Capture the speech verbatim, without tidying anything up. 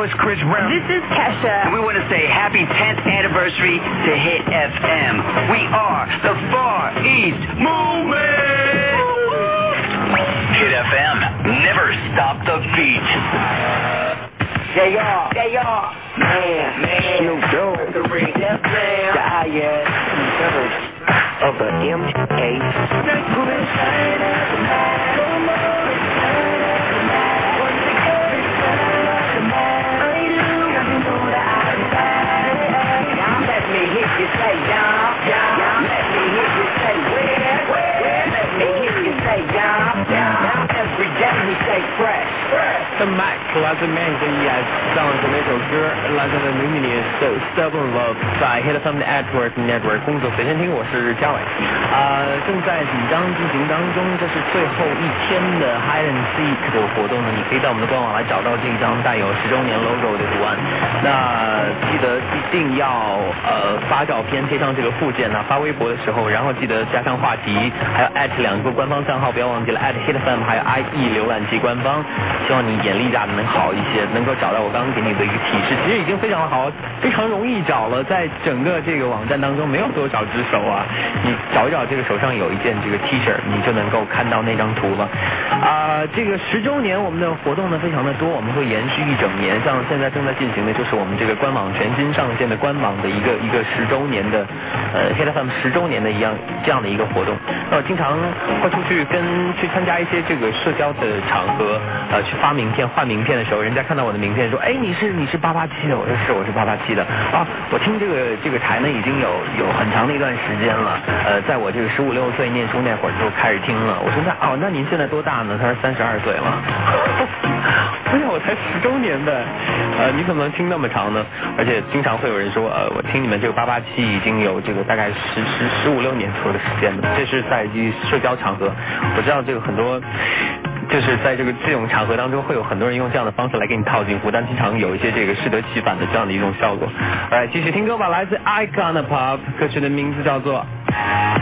is Chris Brown. This is Kesha. And we want to say happy tenth anniversary to Hit F M. We are the Far East Movement. Hit F M, never stop the beat. Yeah, y'all, yeah, y'all. Man, man, Snoop Dogg, the ring, yes, man. The I S members of the M Let me hear you say, y'all, y'all. Let me hear you say, where, where. Let me hear you say, y'all, y'all. Every day we say fresh, fresh. The Mac 来自 Man 跟 E S 上的那首歌来自 The Luminous Stubborn Love 在 Hit F M 的 Network Network 工作随身听，我是嘉伟。啊、呃，正在紧张进行当中，这是最后一天的 Hide and Seek 的活动呢，你可以到我们的官网来找到这张带有十周年 logo 的图案。那记得一定要呃发照片贴上这个附件呢，发微博的时候，然后记得加上话题，还有 at 两个官方账号，不要忘记了 at Hit F M 还有 I E 浏览器官方。希望你眼力打得能好一些，能够找到我刚刚给你的一个提示，其实已经非常好，非常容易找了，在整个这个网站当中没有多少只手啊，你找一找这个手上有一件这个 T 恤，你就能够看到那张图了。啊、呃，这个十周年我们的活动呢非常的多，我们会延续一整年，像现在正在进行的就是我们这个官网全新上线的官网的一个一个十周年的呃 Hit F M 十周年的一样这样的一个活动。那我经常会出去跟去参加一些这个社交的场合，呃去发名片换名片的时候，人家看到我的名片说，哎，你是你是八八七的，我说是，我是八八七的啊。我听这个这个台呢已经有有很长的一段时间了，呃，在我这个十五六岁念书那会儿就开始听了。我说那哦，那您现在多大呢？他说三十二岁了。哎呀，我才十周年的，呃，你怎么能听那么长呢？而且经常会有人说，呃，我听你们这个八八七已经有这个大概十十十五六年左右的时间了。这是在一社交场合，我知道这个很多。就是在这个这种场合当中，会有很多人用这样的方式来给你套近乎，但经常有一些这个适得其反的这样的一种效果。来，继续听歌吧，来自 Icon Pop， 歌曲的名字叫做